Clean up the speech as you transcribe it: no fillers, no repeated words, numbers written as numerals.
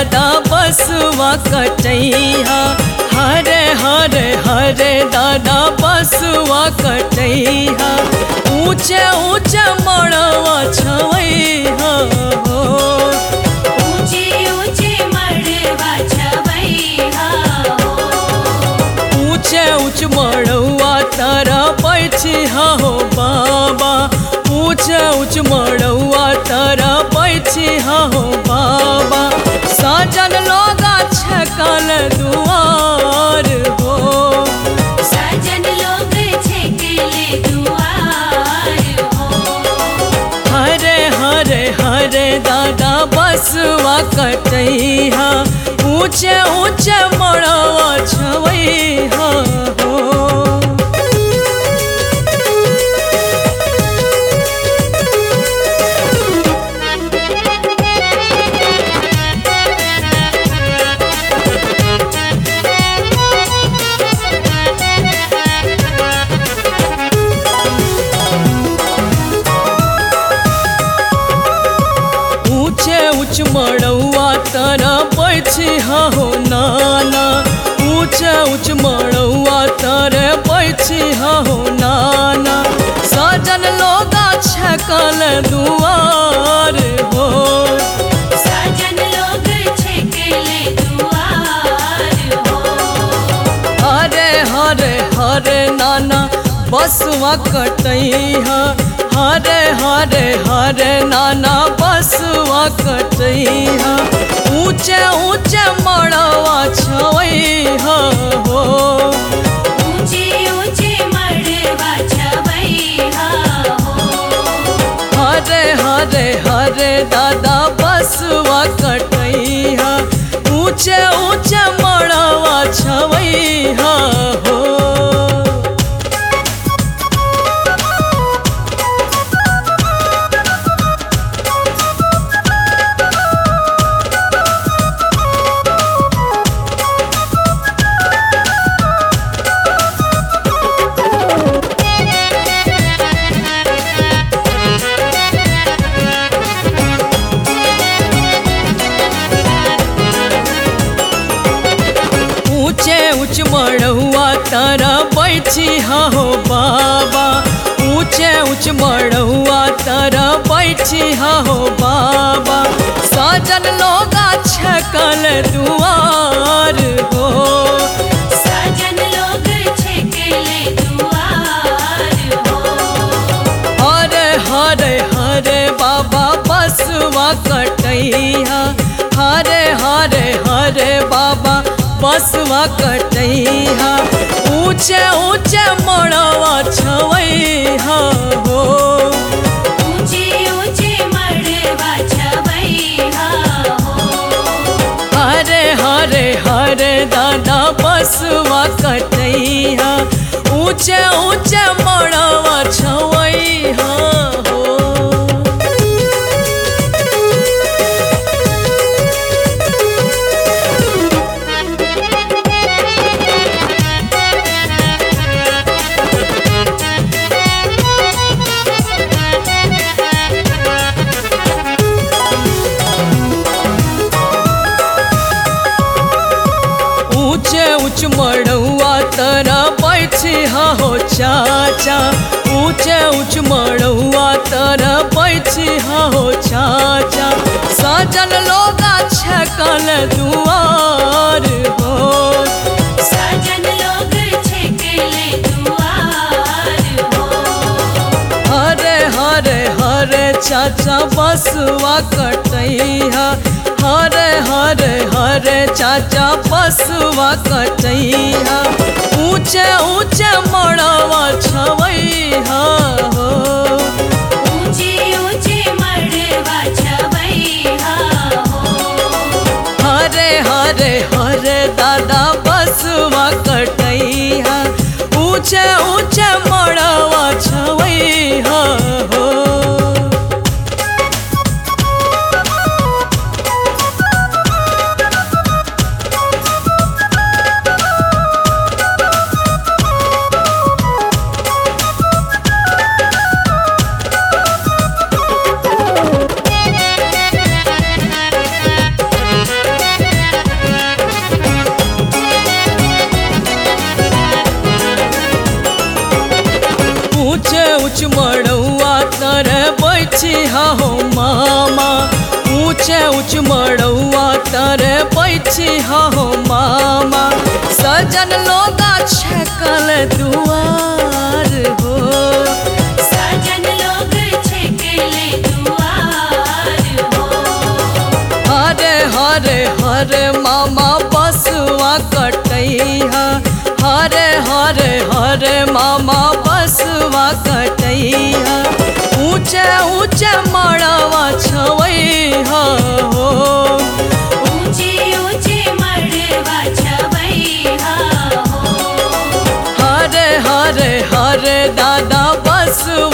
दादा बसवा कटैया, हरे हरे हरे दादा बसवा कटैया। ऊंचे ऊंचे मड़वा छवैया हो, ऊंचे ऊंचे मड़वा छवैया हो, ऊंचे ऊंचे मड़वा तारा पैछिया हो बाबा, ऊंचे ऊंचे मड़वा तारा पैछिया हो बाबा। साजन लोगा छकल दुआर हो, सजन लोग छेकले दुआर हो। हरे हरे हरे दादा बसवा कटैया, ऊंचे ऊंचे मड़वा छवैया हो। ऊंच मड़वा तारा पैछिया हो नाना, ऊंचे ऊंच मड़वा तारे पैछिया हो नाना। साजन लोगा छकल दुआर हो, सजन लोग छेकले दुआर हो। हरे हरे हरे नाना बसवा कटैया, हरे हरे हरे नाना बसवा कटैया। ऊंचे ऊंचे मड़वा छवैया हो, ऊंचे ऊंचे मड़वा छवैया हो। हरे हरे हरे दादा बसवा कटैया, ऊंचे ऊंचे मड़वा छवैया हो। ऊंचे ऊंच मड़वा तारा बैठिया हो बाबा, ऊंचे ऊंच मड़वा तारा बैठिया हो बाबा। साजन लोगा छकल दुआर हो, सजन लोग छेकले दुआर हो। हरे हरे हरे बाबा बसवा कटैया, हरे हरे हरे बाबा बसवा कटैया। ऊंचे ऊंचे मड़वा छवैया हो, ऊंचे ऊंचे मड़वा छवैया हो। हरे हरे हरे दादा बसवा कटैया, ऊंचे ऊंचे मड़वा छवैया हो। ऊंचे ऊंच मड़वा तारा पैछिया हो चाचा, ऊंचे ऊंच मड़वा तारा पैछिया हो चाचा। साजन लोगा छकल दुआर हो, सजन लोग छेकले दुआर हो। हरे हरे हरे चाचा बसवा कटैया, हरे हरे हरे चाचा बसवा कटैया। ऊंचे ऊंचे मड़वा छवैया हो, ऊंचे ऊंचे मड़वा छवैया हो। हरे हरे हरे दादा बसवा कटैया, ऊंचे ऊंचे मड़वा छवैया हो। ऊंच मड़ौआ तरे बैठी हो मामा, ऊंचे ऊंच मड़ौआ तरे बैठी हो मामा। सजन लोग छकल दुआर हो, सजन लोग छेकले दुआर हो। हरे हरे हरे मामा बसुआ कटैया, हरे हरे हरे मामा बसुआ कटैया। ऊंचे ऊंचे मड़वा छवैया हो, ऊंचे ऊंचे मड़वा छवैया हो। हरे हरे हरे दादा बसुआ